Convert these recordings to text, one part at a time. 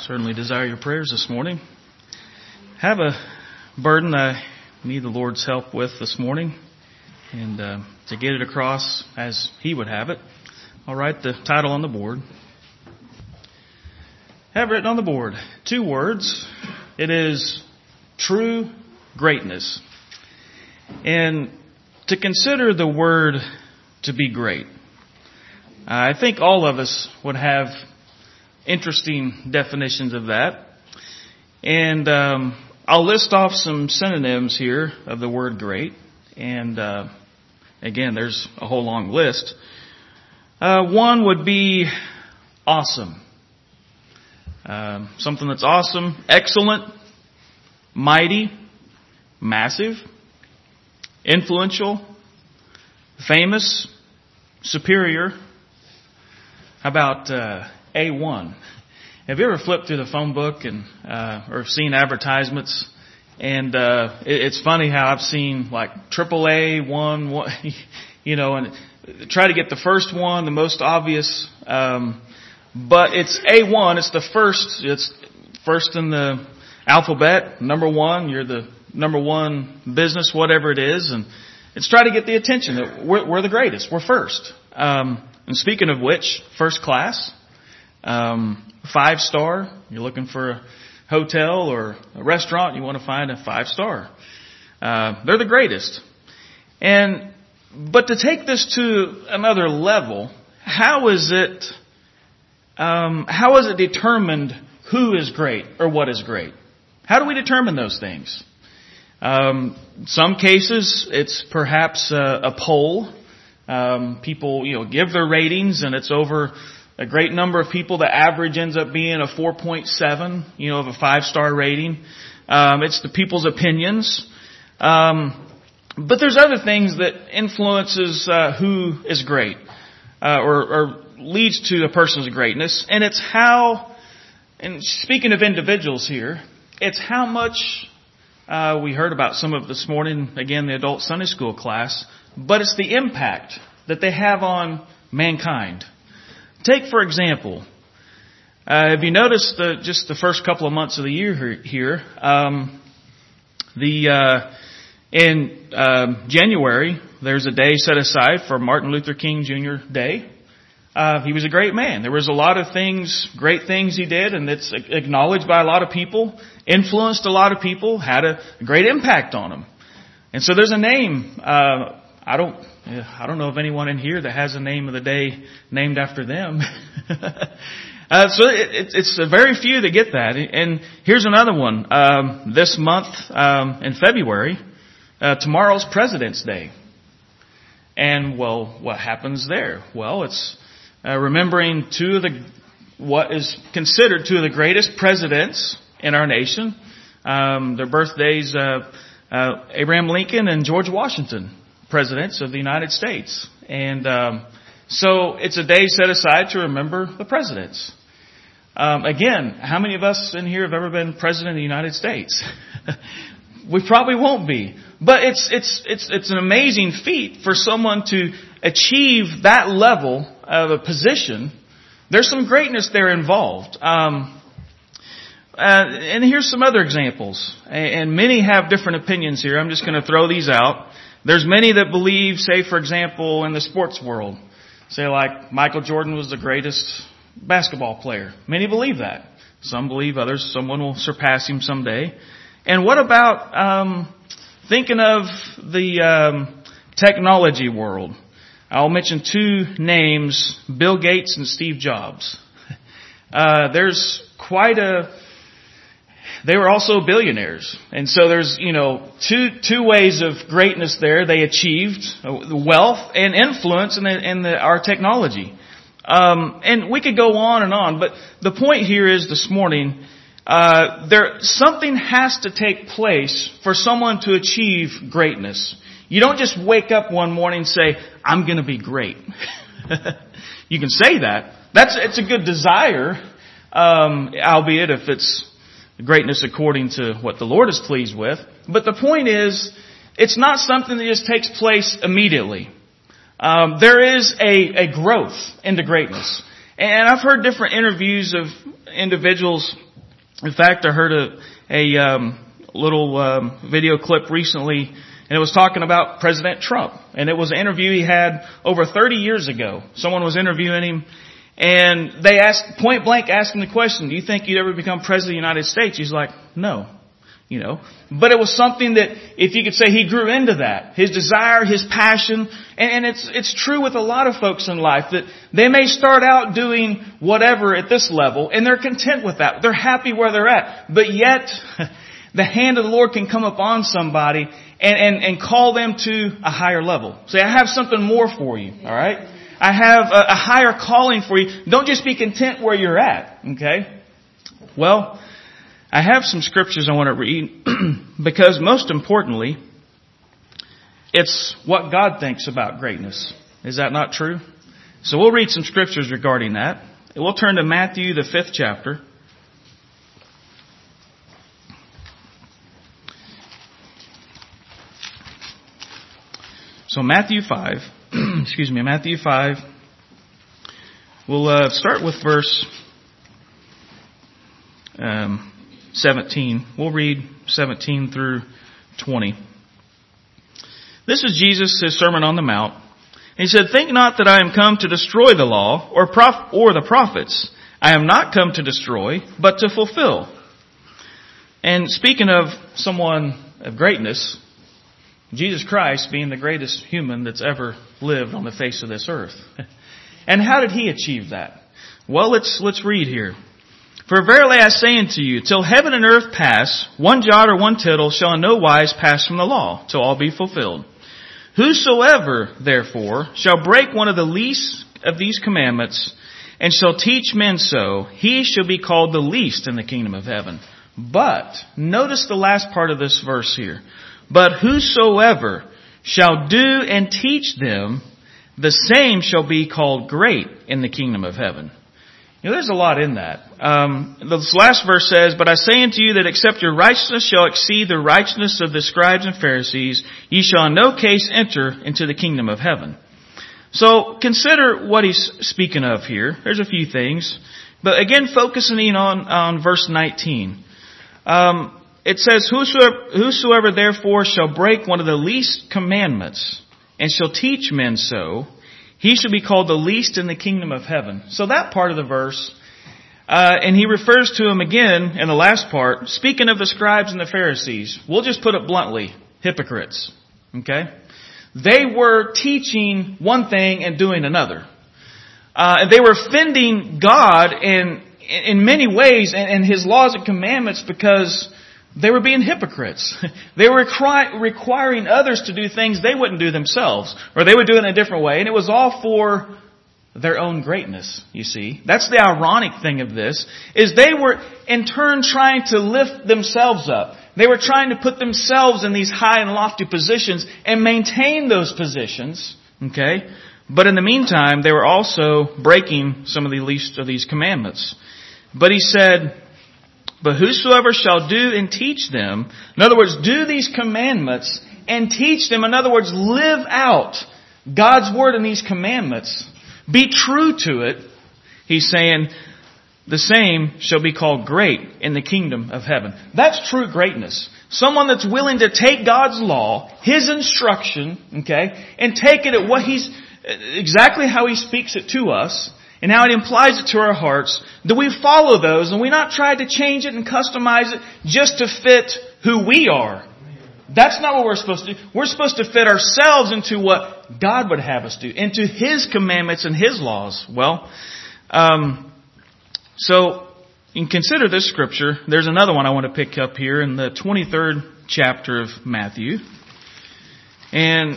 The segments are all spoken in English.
Certainly desire your prayers this morning. Have a burden I need the Lord's help with this morning, and to get it across as He would have it, I'll write the title on the board. Have written on the board 2 words. It is true greatness. And to consider the word to be great, I think all of us would have interesting definitions of that. And I'll list off some synonyms here of the word great. And again, there's a whole long list. One would be awesome. Something that's awesome, excellent, mighty, massive, influential, famous, superior. How about A1? Have you ever flipped through the phone book and or seen advertisements? And it's funny how I've seen like AAA one, and try to get the first one, the most obvious. But it's A1. It's the first. It's first in the alphabet. Number 1. You're the number 1 business, whatever it is, and it's try to get the attention that we're the greatest. We're first. And speaking of which, first class, 5-star. You're looking for a hotel or a restaurant. You want to find a 5-star. They're the greatest. But to take this to another level, how is it determined who is great or what is great? How do we determine those things? Some cases, it's perhaps a poll. People, give their ratings, and it's over a great number of people. The average ends up being a 4.7, of a 5-star rating. It's the people's opinions. But there's other things that influences who is great, or leads to a person's greatness, and it's how. And speaking of individuals here, it's how much we heard about some of this morning. Again, the adult Sunday school class. But it's the impact that they have on mankind. Take, for example, have you noticed just the first couple of months of the year here, in January, there's a day set aside for Martin Luther King Jr. Day. He was a great man. There was a lot of great things he did, and it's acknowledged by a lot of people, influenced a lot of people, had a great impact on them. And so there's a name. I don't know of anyone in here that has a name of the day named after them. So it's a very few that get that. And here's another one. This month, in February, tomorrow's President's Day. And what happens there? Well, it's remembering what is considered 2 of the greatest presidents in our nation. Their birthdays, Abraham Lincoln and George Washington, presidents of the United States. And so it's a day set aside to remember the presidents. Again, how many of us in here have ever been president of the United States? We probably won't be. But it's an amazing feat for someone to achieve that level of a position. There's some greatness there involved. And here's some other examples. And many have different opinions here. I'm just going to throw these out. There's many that believe, say, for example, in the sports world, say like Michael Jordan was the greatest basketball player. Many believe that. Some believe others. Someone will surpass him someday. And what about thinking of the technology world? I'll mention 2 names, Bill Gates and Steve Jobs. There's they were also billionaires. And so there's, two ways of greatness there. They achieved wealth and influence in our technology. And we could go on, but the point here is this morning, something has to take place for someone to achieve greatness. You don't just wake up one morning and say, I'm going to be great. You can say that. It's a good desire, albeit if it's greatness according to what the Lord is pleased with. But the point is, it's not something that just takes place immediately. There is a growth into greatness. And I've heard different interviews of individuals In fact, I heard a little video clip recently, and it was talking about President Trump. And it was an interview he had over 30 years ago. Someone was interviewing him, and they point blank asked him the question, do you think you'd ever become President of the United States? He's like, no. But it was something that, if you could say, he grew into that. His desire, his passion. And it's true with a lot of folks in life that they may start out doing whatever at this level, and they're content with that. They're happy where they're at. But yet, the hand of the Lord can come upon somebody and call them to a higher level. Say, I have something more for you. All right? I have a higher calling for you. Don't just be content where you're at. Okay? Well, I have some scriptures I want to read because most importantly, it's what God thinks about greatness. Is that not true? So we'll read some scriptures regarding that. We'll turn to Matthew, the 5th chapter. So Matthew 5, Matthew 5. We'll start with verse 17. We'll read 17 through 20. This is Jesus' Sermon on the Mount. He said, think not that I am come to destroy the law or the prophets. I am not come to destroy, but to fulfill. And speaking of someone of greatness, Jesus Christ being the greatest human that's ever lived on the face of this earth. And how did he achieve that? Well, let's read here. For verily I say unto you, till heaven and earth pass, one jot or one tittle shall in no wise pass from the law, till all be fulfilled. Whosoever, therefore, shall break one of the least of these commandments, and shall teach men so, he shall be called the least in the kingdom of heaven. But, notice the last part of this verse here. But whosoever shall do and teach them, the same shall be called great in the kingdom of heaven. There's a lot in that. This last verse says, but I say unto you that except your righteousness shall exceed the righteousness of the scribes and Pharisees, ye shall in no case enter into the kingdom of heaven. So consider what he's speaking of here. There's a few things. But again, focusing on verse 19. It says, whosoever therefore shall break one of the least commandments and shall teach men so, he shall be called the least in the kingdom of heaven. So that part of the verse, and he refers to him again in the last part, speaking of the scribes and the Pharisees. We'll just put it bluntly, hypocrites. Okay? They were teaching one thing and doing another. And they were offending God in many ways and His laws and commandments because they were being hypocrites. They were requiring others to do things they wouldn't do themselves, or they would do it in a different way, and it was all for their own greatness, you see. That's the ironic thing of this, is they were in turn trying to lift themselves up. They were trying to put themselves in these high and lofty positions and maintain those positions, okay? But in the meantime, they were also breaking some of the least of these commandments. But he said, but whosoever shall do and teach them, in other words, do these commandments and teach them, in other words, live out God's word in these commandments, be true to it, he's saying, the same shall be called great in the kingdom of heaven. That's true greatness. Someone that's willing to take God's law, His instruction, okay, and take it at exactly how He speaks it to us, and how it implies it to our hearts, that we follow those and we not try to change it and customize it just to fit who we are. That's not what we're supposed to do. We're supposed to fit ourselves into what God would have us do, into His commandments and His laws. Well, so you can consider this scripture. There's another one I want to pick up here in the 23rd chapter of Matthew. And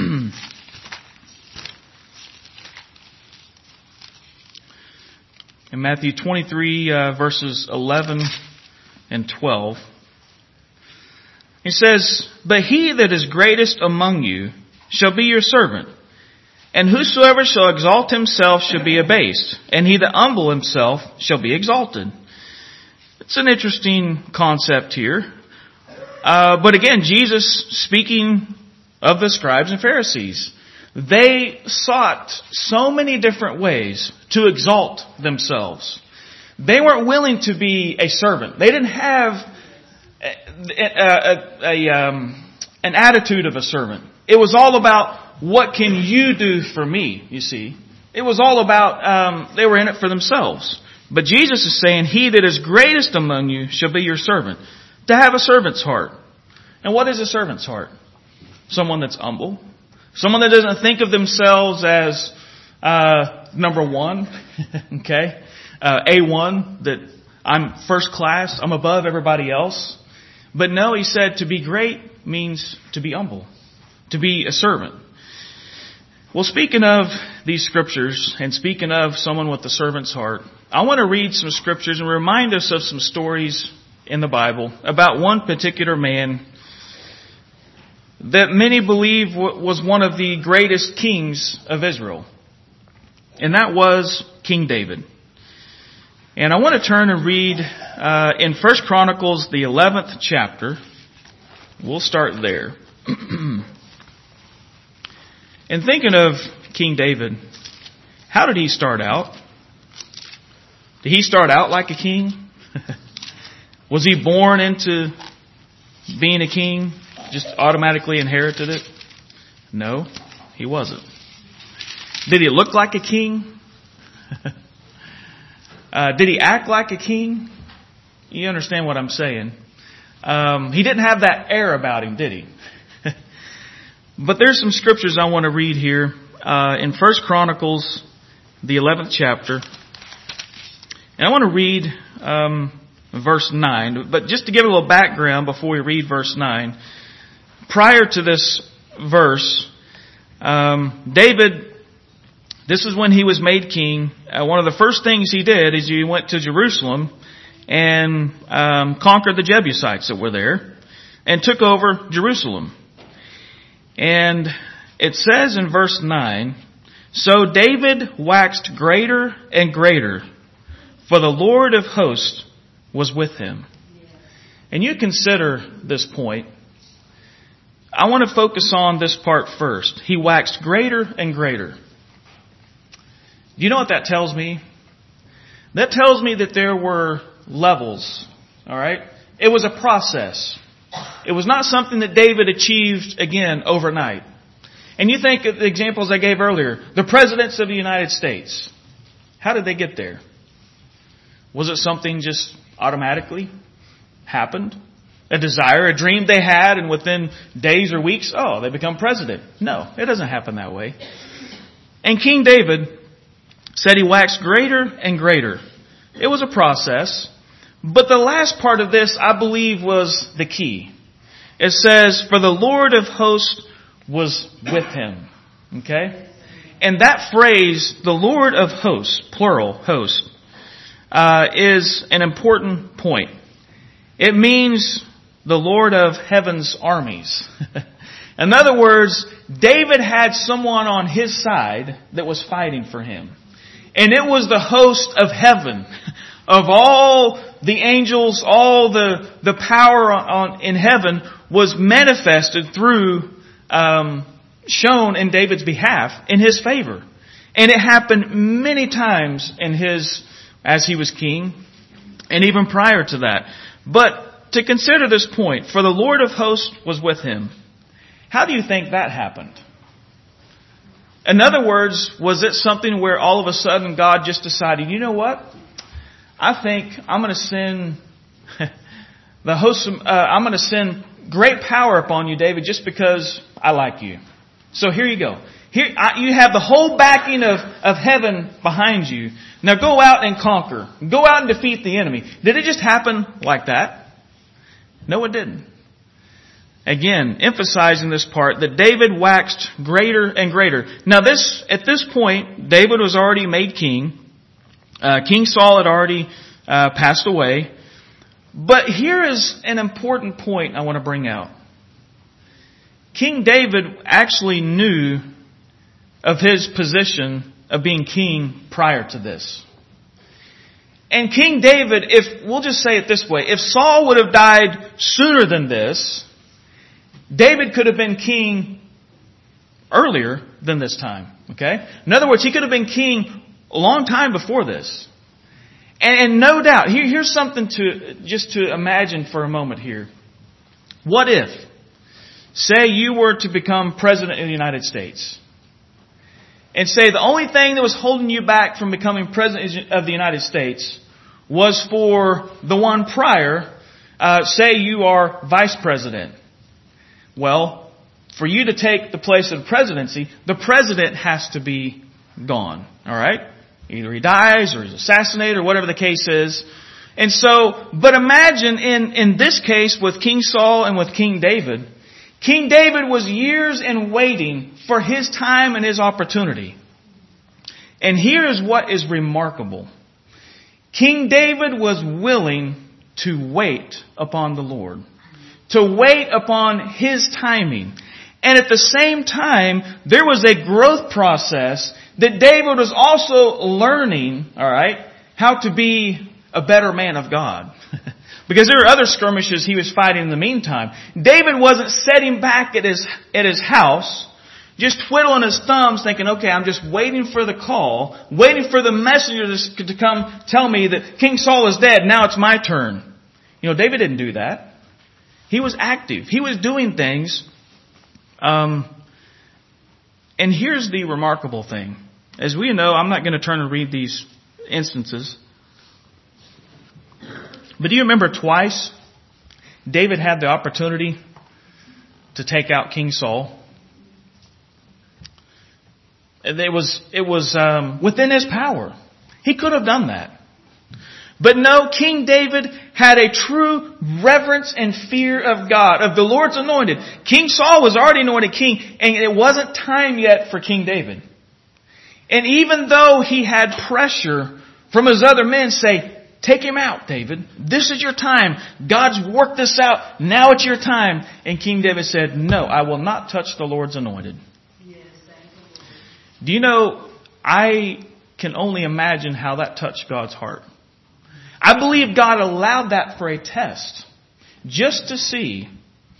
in Matthew 23, verses 11 and 12, he says, but he that is greatest among you shall be your servant. And whosoever shall exalt himself shall be abased. And he that humble himself shall be exalted. It's an interesting concept here. But again, Jesus speaking of the scribes and Pharisees. They sought so many different ways to exalt themselves. They weren't willing to be a servant. They didn't have an attitude of a servant. It was all about, what can you do for me, you see. It was all about, they were in it for themselves. But Jesus is saying, he that is greatest among you shall be your servant. To have a servant's heart. And what is a servant's heart? Someone that's humble. Someone that doesn't think of themselves as number one. Okay? A1, that I'm first class, I'm above everybody else. But no, he said to be great means to be humble. To be a servant. Well, speaking of these scriptures and speaking of someone with the servant's heart, I want to read some scriptures and remind us of some stories in the Bible about one particular man that many believe was one of the greatest kings of Israel. And that was King David. And I want to turn and read in 1 Chronicles, the 11th chapter. We'll start there. And thinking of King David, how did he start out? Did he start out like a king? Was he born into being a king? Just automatically inherited it? No, he wasn't. Did he look like a king? Did he act like a king? You understand what I'm saying. He didn't have that air about him, did he? But there's some scriptures I want to read here in 1 Chronicles, the 11th chapter. And I want to read verse 9. But just to give a little background before we read verse 9. Prior to this verse, David, this is when he was made king. One of the first things he did is he went to Jerusalem and conquered the Jebusites that were there and took over Jerusalem. And it says in verse 9, so David waxed greater and greater, for the Lord of hosts was with him. And you consider this point. I want to focus on this part first. He waxed greater and greater. Do you know what that tells me? That tells me that there were levels. All right? It was a process. It was not something that David achieved, again, overnight. And you think of the examples I gave earlier. The presidents of the United States. How did they get there? Was it something just automatically happened? A desire, a dream they had, and within days or weeks, they become president. No, it doesn't happen that way. And King David said he waxed greater and greater. It was a process. But the last part of this, I believe, was the key. It says, for the Lord of hosts was with him. Okay? And that phrase, the Lord of hosts, plural, host, is an important point. It means the Lord of heaven's armies. In other words, David had someone on his side that was fighting for him. And it was the host of heaven, of all the angels, all the power in heaven was manifested through, shown in David's behalf, in his favor. And it happened many times as he was king, and even prior to that. But to consider this point, for the Lord of hosts was with him. How do you think that happened? In other words, was it something where all of a sudden God just decided, you know what? I think I'm going to send I'm going to send great power upon you, David, just because I like you. So here you go. Here you have the whole backing of heaven behind you. Now go out and conquer. Go out and defeat the enemy. Did it just happen like that? No, it didn't. Again, emphasizing this part that David waxed greater and greater. Now at this point, David was already made king. King Saul had already passed away. But here is an important point I want to bring out. King David actually knew of his position of being king prior to this. And King David, we'll just say it this way, if Saul would have died sooner than this, David could have been king earlier than this time. Okay? In other words, he could have been king a long time before this. And no doubt, here's something to imagine for a moment here. What if, say you were to become President of the United States, and say the only thing that was holding you back from becoming President of the United States was for the one prior, say you are Vice President. Well, for you to take the place of the presidency, the President has to be gone. Alright? Either he dies or he's assassinated or whatever the case is. And so, but imagine in this case with King Saul and with King David, King David was years in waiting for his time and his opportunity. And here is what is remarkable. King David was willing to wait upon the Lord. To wait upon His timing. And at the same time, there was a growth process that David was also learning, alright, how to be a better man of God. Because there were other skirmishes he was fighting in the meantime. David wasn't sitting back at his house, just twiddling his thumbs thinking, okay, I'm just waiting for the call, waiting for the messenger to come tell me that King Saul is dead, now it's my turn. You know, David didn't do that. He was active. He was doing things. And here's the remarkable thing. As we know, I'm not going to turn and read these instances. But do you remember twice David had the opportunity to take out King Saul? It was within his power. He could have done that. But no, King David had a true reverence and fear of God, of the Lord's anointed. King Saul was already anointed king, and it wasn't time yet for King David. And even though he had pressure from his other men say, take him out, David. This is your time. God's worked this out. Now it's your time. And King David said, no, I will not touch the Lord's anointed. Yes, do you know, I can only imagine how that touched God's heart. I believe God allowed that for a test, just to see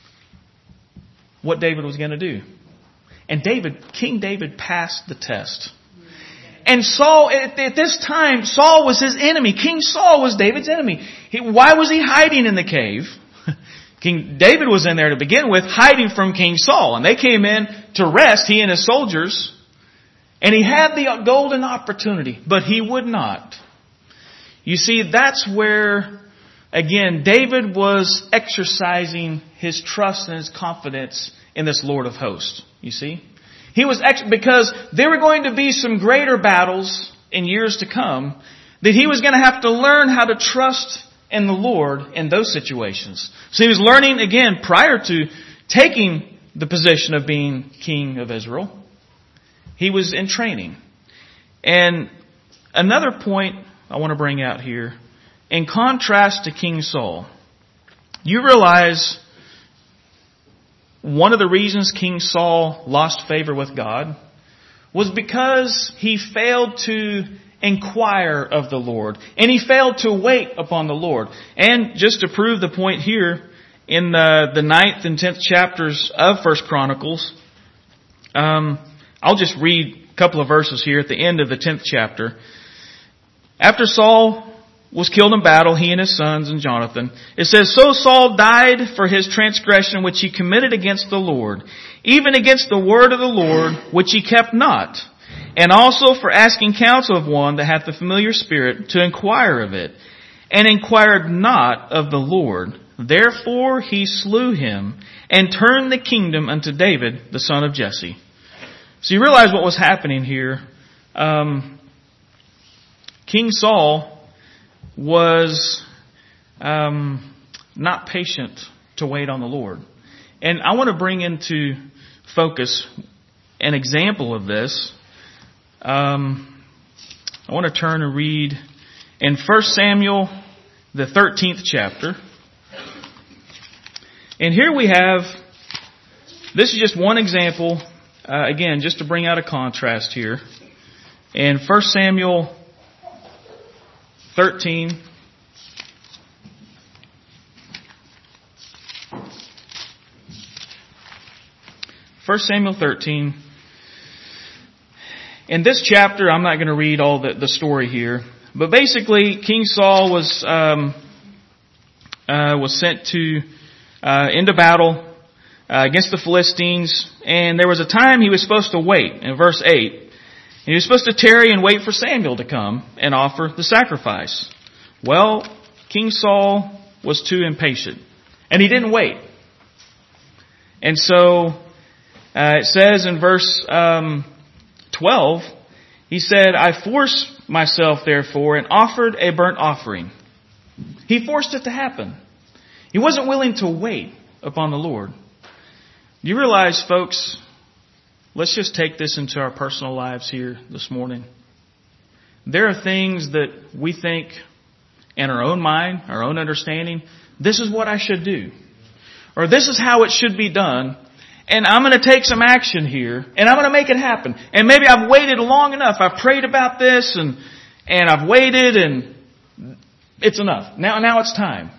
what David was going to do. And King David passed the test. And Saul, at this time, Saul was his enemy. King Saul was David's enemy. Why was he hiding in the cave? King David was in there to begin with, hiding from King Saul. And they came in to rest, he and his soldiers. And he had the golden opportunity, but he would not. You see, that's where, again, David was exercising his trust and his confidence in this Lord of hosts. You see? He was, because there were going to be some greater battles in years to come, that he was going to have to learn how to trust in the Lord in those situations. So he was learning, again, prior to taking the position of being king of Israel. He was in training. And another point I want to bring out here, in contrast to King Saul, you realize one of the reasons King Saul lost favor with God was because he failed to inquire of the Lord, and he failed to wait upon the Lord. And just to prove the point here, in the 9th and 10th chapters of 1 Chronicles, I'll just read a couple of verses here at the end of the 10th chapter. After Saul was killed in battle, he and his sons and Jonathan, it says, so Saul died for his transgression which he committed against the Lord, even against the word of the Lord which he kept not, and also for asking counsel of one that hath the familiar spirit to inquire of it, and inquired not of the Lord. Therefore he slew him, and turned the kingdom unto David, the son of Jesse. So you realize what was happening here. King Saul was not patient to wait on the Lord. And I want to bring into focus an example of this. I want to turn and read in 1 Samuel, the 13th chapter. And here we have, this is just one example, again, just to bring out a contrast here. In 1 Samuel 13, First Samuel 13. In this chapter, I'm not going to read all the story here, But basically, King Saul was sent to into battle against the Philistines, and there was a time he was supposed to wait. In verse 8, and he was supposed to tarry and wait for Samuel to come and offer the sacrifice. Well, King Saul was too impatient, and he didn't wait. And so it says in verse 12, he said, I forced myself, therefore, and offered a burnt offering. He forced it to happen. He wasn't willing to wait upon the Lord. Do you realize, folks, let's just take this into our personal lives here this morning. There are things that we think in our own mind, our own understanding, this is what I should do. Or this is how it should be done. And I'm going to take some action here, and I'm going to make it happen. And maybe I've waited long enough. I've prayed about this, and I've waited, and it's enough. Now it's time.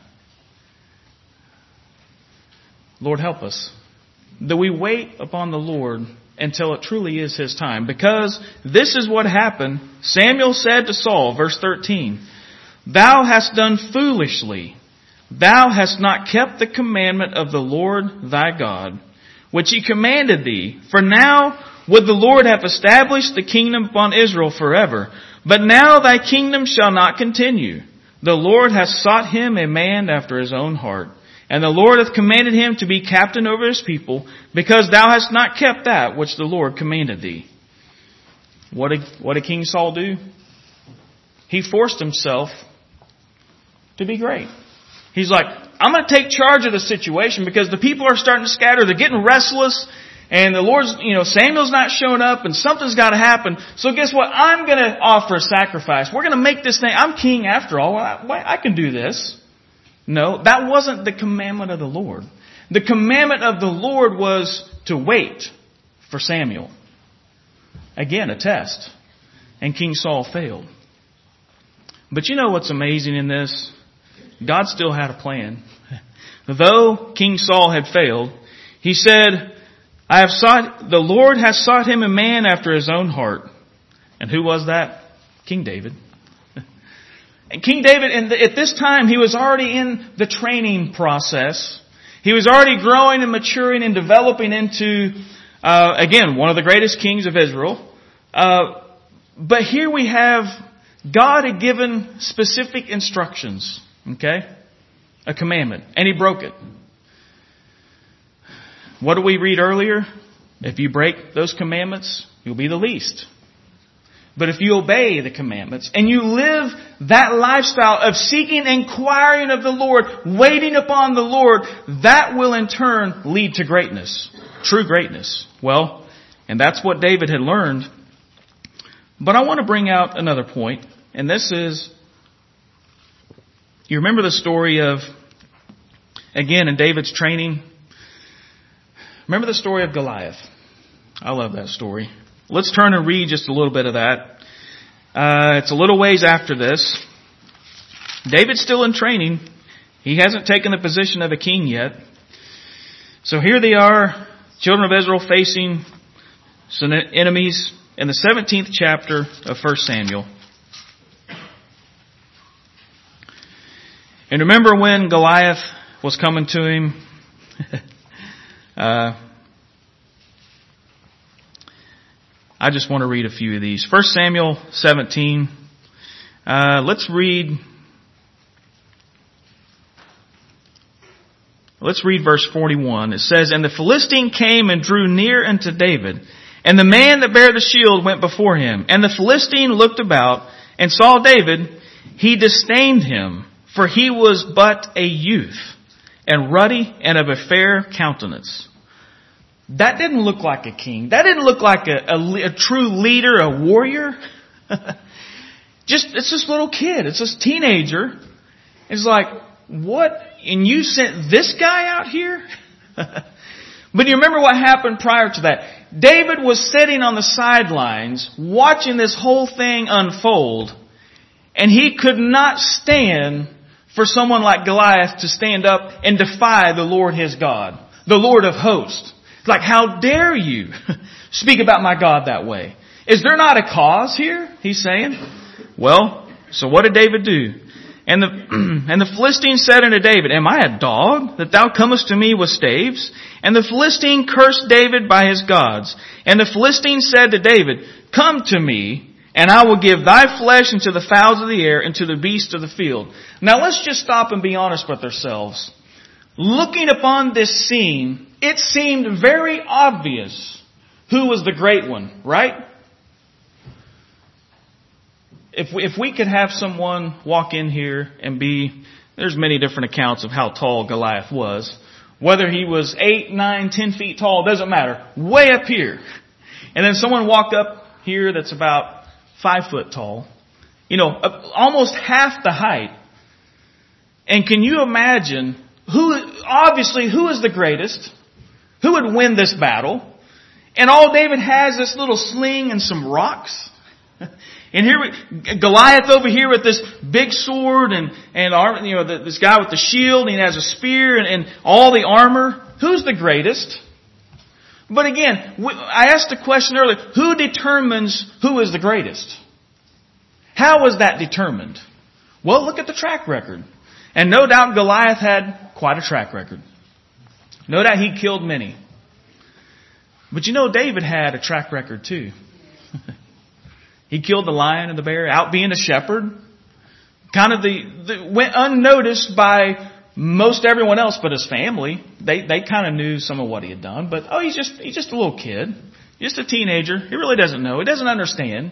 Lord, help us that we wait upon the Lord until it truly is His time. Because this is what happened. Samuel said to Saul, verse 13, Thou hast done foolishly. Thou hast not kept the commandment of the Lord thy God, which He commanded thee. For now would the Lord have established the kingdom upon Israel forever. But now thy kingdom shall not continue. The Lord hath sought him a man after His own heart. And the Lord hath commanded him to be captain over His people, because thou hast not kept that which the Lord commanded thee. What did King Saul do? He forced himself to be great. He's like, I'm going to take charge of the situation because the people are starting to scatter. They're getting restless. And the Lord's, Samuel's not showing up and something's got to happen. So guess what? I'm going to offer a sacrifice. We're going to make this thing. I'm king after all. I can do this. No, that wasn't the commandment of the Lord. The commandment of the Lord was to wait for Samuel. Again, a test. And King Saul failed. But you know what's amazing in this? God still had a plan. Though King Saul had failed, he said, the Lord has sought him a man after His own heart. And who was that? King David. And King David, at this time, he was already in the training process. He was already growing and maturing and developing into, again, one of the greatest kings of Israel. But here we have, God had given specific instructions. Okay? A commandment. And he broke it. What did we read earlier? If you break those commandments, you'll be the least. But if you obey the commandments and you live that lifestyle of seeking, inquiring of the Lord, waiting upon the Lord, that will in turn lead to greatness. True greatness. Well, and that's what David had learned. But I want to bring out another point. And this is, you remember the story of, again, in David's training? Remember the story of Goliath? I love that story. Let's turn and read just a little bit of that. It's a little ways after this. David's still in training. He hasn't taken the position of a king yet. So here they are, children of Israel facing some enemies in the 17th chapter of 1 Samuel. And remember when Goliath was coming to him? I just want to read a few of these. 1 Samuel 17. Let's read verse 41. It says, And the Philistine came and drew near unto David, and the man that bare the shield went before him. And the Philistine looked about and saw David. He disdained him, for he was but a youth, and ruddy and of a fair countenance. That didn't look like a king. That didn't look like a true leader, a warrior. It's this little kid. It's this teenager. It's like, what? And you sent this guy out here? But you remember what happened prior to that. David was sitting on the sidelines watching this whole thing unfold. And he could not stand for someone like Goliath to stand up and defy the Lord his God, the Lord of hosts. Like, how dare you speak about my God that way? Is there not a cause here? He's saying. Well, So what did David do? And the Philistine said unto David, Am I a dog, that thou comest to me with staves? And the Philistine cursed David by his gods. And the Philistine said to David, Come to me, and I will give thy flesh unto the fowls of the air, and to the beasts of the field. Now let's just stop and be honest with ourselves. Looking upon this scene, it seemed very obvious who was the great one, right? If we could have someone walk in here and there's many different accounts of how tall Goliath was. Whether he was 8, 9, 10 feet tall, doesn't matter. Way up here. And then someone walked up here that's about 5 foot tall. Almost half the height. And can you imagine who is the greatest? Who would win this battle? And all David has is this little sling and some rocks. And here Goliath over here with this big sword and this guy with the shield, and he has a spear and all the armor. Who's the greatest? But again, I asked the question earlier, who determines who is the greatest? How is that determined? Well, look at the track record. And no doubt Goliath had quite a track record. No doubt he killed many. But David had a track record too. He killed the lion and the bear, out being a shepherd. Kind of went unnoticed by most everyone else but his family. They kind of knew some of what he had done. But, he's just a little kid. Just a teenager. He really doesn't know. He doesn't understand.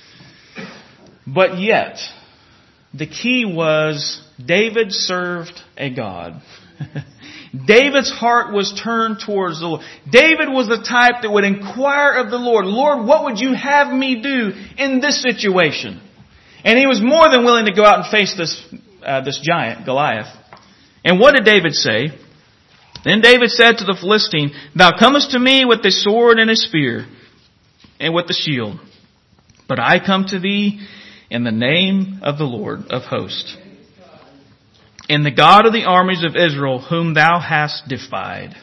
But yet, the key was David served a God. David's heart was turned towards the Lord. David was the type that would inquire of the Lord, Lord, what would you have me do in this situation? And he was more than willing to go out and face this giant, Goliath. And what did David say? Then David said to the Philistine, Thou comest to me with a sword and a spear, and with the shield. But I come to thee in the name of the Lord of hosts, in the God of the armies of Israel, whom thou hast defied.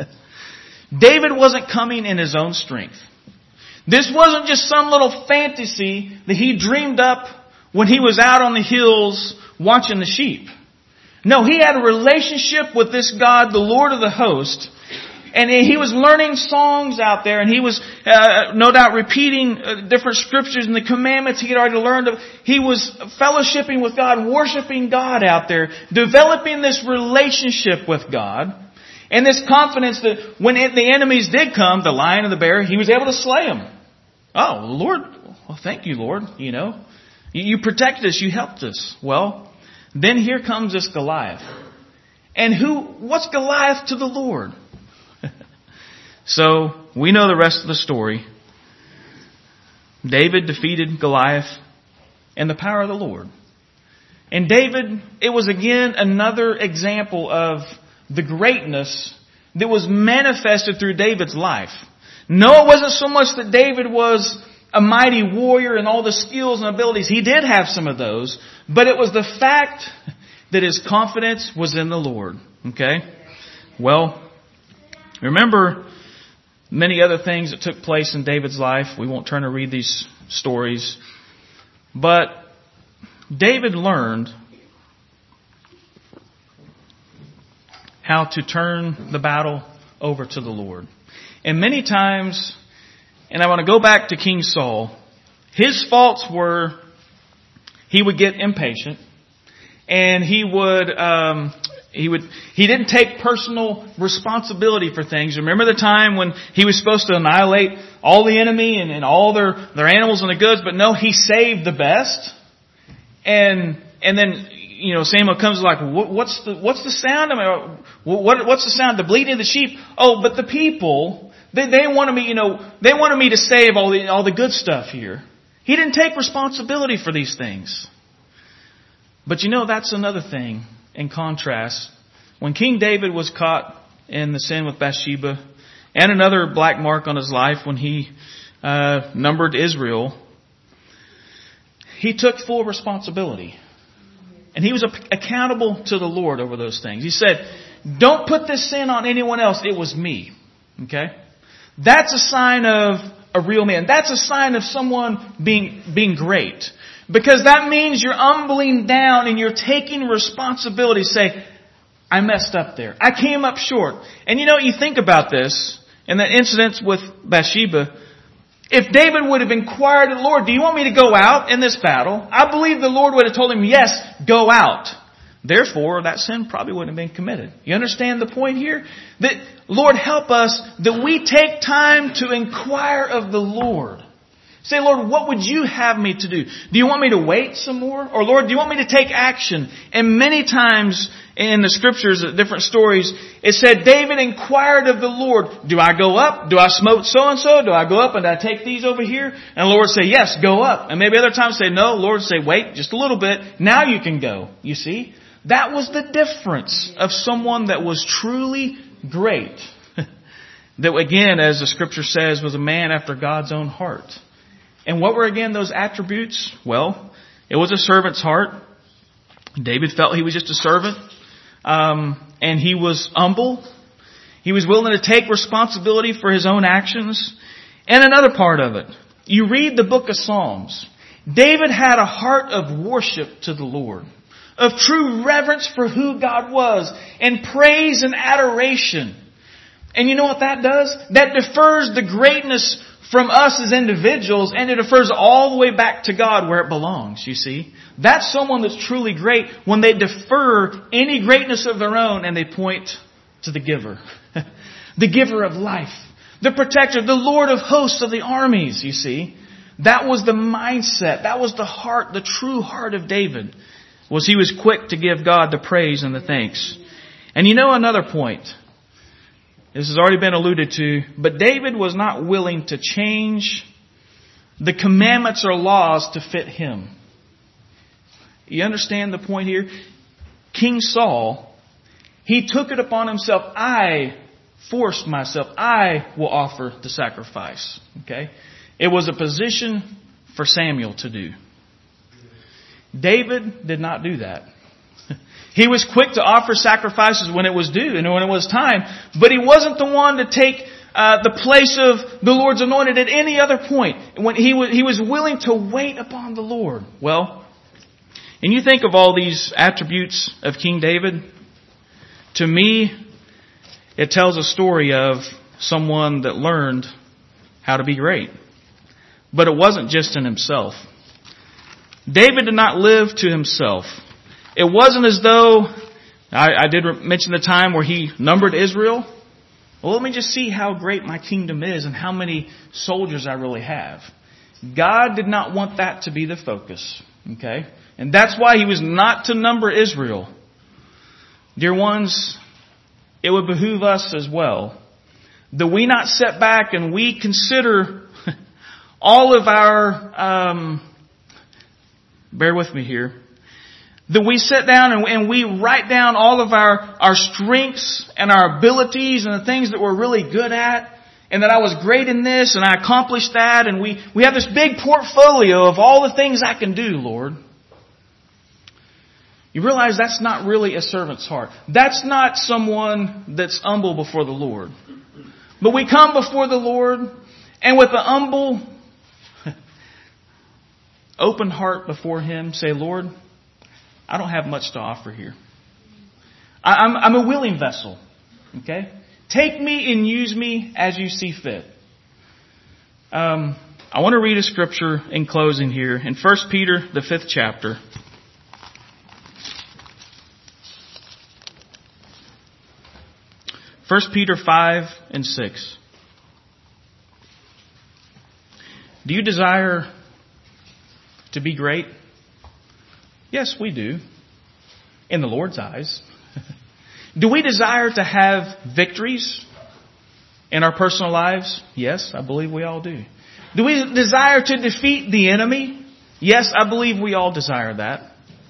David wasn't coming in his own strength. This wasn't just some little fantasy that he dreamed up when he was out on the hills watching the sheep. No, he had a relationship with this God, the Lord of the host. And he was learning songs out there, and he was no doubt repeating different scriptures and the commandments he had already learned. He was fellowshipping with God, worshiping God out there, developing this relationship with God, and this confidence that when the enemies did come, the lion and the bear, he was able to slay them. Oh, Lord, well, thank you, Lord. You protected us, you helped us. Well, then here comes this Goliath. And what's Goliath to the Lord? So, we know the rest of the story. David defeated Goliath in the power of the Lord. And David, it was again another example of the greatness that was manifested through David's life. No, it wasn't so much that David was a mighty warrior and all the skills and abilities. He did have some of those. But it was the fact that his confidence was in the Lord. Okay? Well, remember many other things that took place in David's life. We won't turn to read these stories. But David learned how to turn the battle over to the Lord. And many times, and I want to go back to King Saul, his faults were he would get impatient, and he didn't take personal responsibility for things. Remember the time when he was supposed to annihilate all the enemy and all their animals and the goods, but no, he saved the best. And then, Samuel comes like, what's the sound? What's the sound? The bleating of the sheep. Oh, but the people, they wanted me to save all the good stuff here. He didn't take responsibility for these things. But that's another thing in contrast. When King David was caught in the sin with Bathsheba, and another black mark on his life when he numbered Israel, he took full responsibility. And he was accountable to the Lord over those things. He said, don't put this sin on anyone else. It was me. Okay? That's a sign of a real man. That's a sign of someone being great. Because that means you're humbling down and you're taking responsibility. Say, I messed up there. I came up short. And you think about this, and the incidents with Bathsheba. If David would have inquired of the Lord, do you want me to go out in this battle? I believe the Lord would have told him, yes, go out. Therefore, that sin probably wouldn't have been committed. You understand the point here? That, Lord, help us that we take time to inquire of the Lord. Say, Lord, what would you have me to do? Do you want me to wait some more? Or Lord, do you want me to take action? And many times in the scriptures, different stories, it said David inquired of the Lord, do I go up? Do I smote so-and-so? Do I go up and I take these over here? And the Lord would say, yes, go up. And maybe other times say, no. The Lord would say, wait just a little bit. Now you can go. You see? That was the difference of someone that was truly great. That again, as the scripture says, was a man after God's own heart. And what were again those attributes? Well, it was a servant's heart. David felt he was just a servant. And he was humble. He was willing to take responsibility for his own actions. And another part of it, you read the book of Psalms. David had a heart of worship to the Lord, of true reverence for who God was, and praise and adoration. And you know what that does? That defers the greatness from us as individuals, and it defers all the way back to God where it belongs, you see. That's someone that's truly great when they defer any greatness of their own and they point to the giver. The giver of life. The protector. The Lord of hosts of the armies, you see. That was the mindset. That was the heart, the true heart of David. Was he was quick to give God the praise and the thanks. And another point. This has already been alluded to, but David was not willing to change the commandments or laws to fit him. You understand the point here? King Saul, he took it upon himself. I forced myself. I will offer the sacrifice. Okay? It was a position for Samuel to do. David did not do that. He was quick to offer sacrifices when it was due and when it was time. But he wasn't the one to take the place of the Lord's anointed at any other point. When he was willing to wait upon the Lord. Well, and you think of all these attributes of King David. To me, it tells a story of someone that learned how to be great. But it wasn't just in himself. David did not live to himself. It wasn't as though, I did mention the time where he numbered Israel. Well, let me just see how great my kingdom is and how many soldiers I really have. God did not want that to be the focus. Okay? And that's why he was not to number Israel. Dear ones, it would behoove us as well that we not sit back and we consider all of our, bear with me here, that we sit down and we write down all of our strengths and our abilities and the things that we're really good at, and that I was great in this and I accomplished that, and we have this big portfolio of all the things I can do, Lord. You realize that's not really a servant's heart. That's not someone that's humble before the Lord. But we come before the Lord and with a humble, open heart before Him, say, Lord, I don't have much to offer here. I'm a willing vessel. Okay? Take me and use me as you see fit. I want to read a scripture in closing here in 1 Peter, the 5th chapter. 1 Peter 5 and 6. Do you desire to be great? Yes, we do. In the Lord's eyes. Do we desire to have victories in our personal lives? Yes, I believe we all do. Do we desire to defeat the enemy? Yes, I believe we all desire that.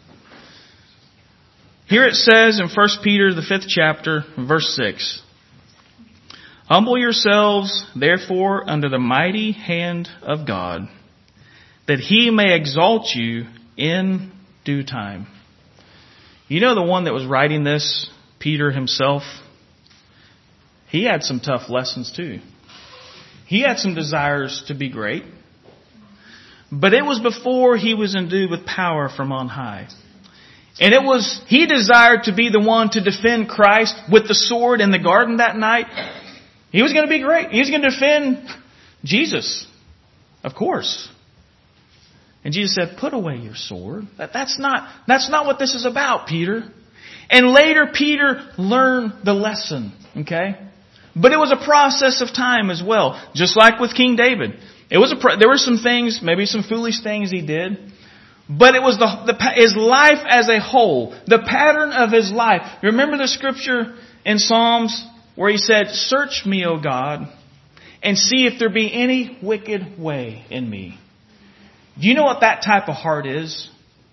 Here it says in 1 Peter, the 5th chapter, verse 6. Humble yourselves, therefore, under the mighty hand of God, that He may exalt you in due time. You know the one that was writing this, Peter himself, he had some tough lessons too. He had some desires to be great. but it was before he was endued with power from on high. And he desired to be the one to defend Christ with the sword in the garden that night. He was going to be great. He was going to defend Jesus, of course. And Jesus said, put away your sword. That's not what this is about, Peter. And later Peter learned the lesson, okay? But it was a process of time as well, just like with King David. There were some things, maybe some foolish things he did, but it was his life as a whole, the pattern of his life. Remember the scripture in Psalms where he said, search me, O God, and see if there be any wicked way in me. Do you know what that type of heart is?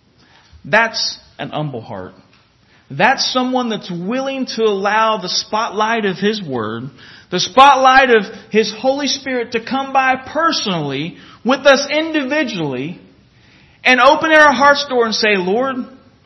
That's an humble heart. That's someone that's willing to allow the spotlight of His Word, the spotlight of His Holy Spirit to come by personally with us individually and open our heart's door and say, Lord,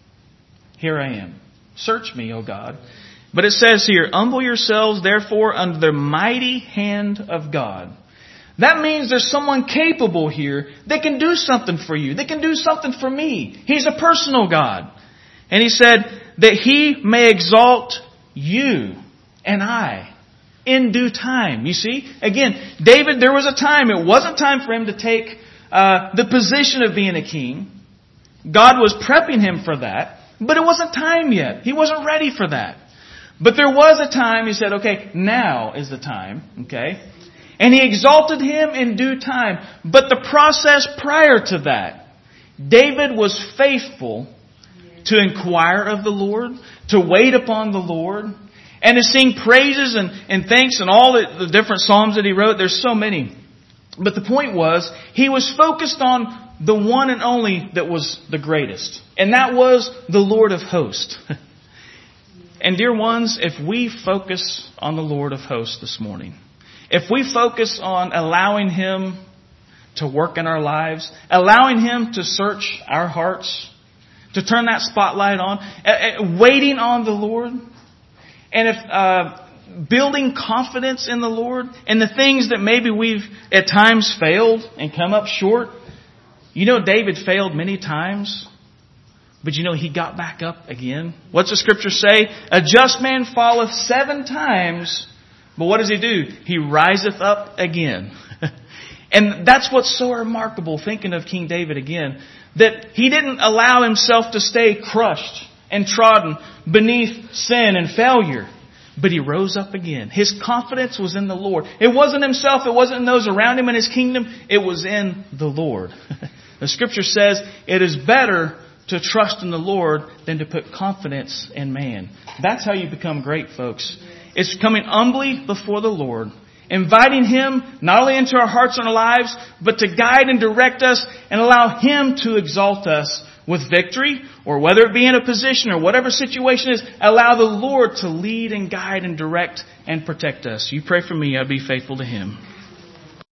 here I am. Search me, O God. But it says here, humble yourselves therefore under the mighty hand of God. That means there's someone capable here that can do something for you. That can do something for me. He's a personal God. And He said that He may exalt you and I in due time. You see, again, David, there was a time. It wasn't time for him to take the position of being a king. God was prepping him for that. But it wasn't time yet. He wasn't ready for that. But there was a time He said, okay, now is the time. Okay. And He exalted him in due time. But the process prior to that, David was faithful to inquire of the Lord, to wait upon the Lord, and to sing praises and thanks and all the different psalms that he wrote. There's so many. But the point was, he was focused on the one and only that was the greatest. And that was the Lord of hosts. And dear ones, if we focus on the Lord of hosts this morning, if we focus on allowing Him to work in our lives, allowing Him to search our hearts, to turn that spotlight on, waiting on the Lord, and if building confidence in the Lord, and the things that maybe we've at times failed and come up short. You know, David failed many times, but you know, he got back up again. What's the scripture say? A just man falleth 7 times, but what does he do? He riseth up again. And that's what's so remarkable, thinking of King David again, that he didn't allow himself to stay crushed and trodden beneath sin and failure, but he rose up again. His confidence was in the Lord. It wasn't himself. It wasn't in those around him in his kingdom. It was in the Lord. The scripture says it is better to trust in the Lord than to put confidence in man. That's how you become great, folks. It's coming humbly before the Lord, inviting Him not only into our hearts and our lives, but to guide and direct us and allow Him to exalt us with victory, or whether it be in a position or whatever situation is, allow the Lord to lead and guide and direct and protect us. You pray for me, I'll be faithful to Him.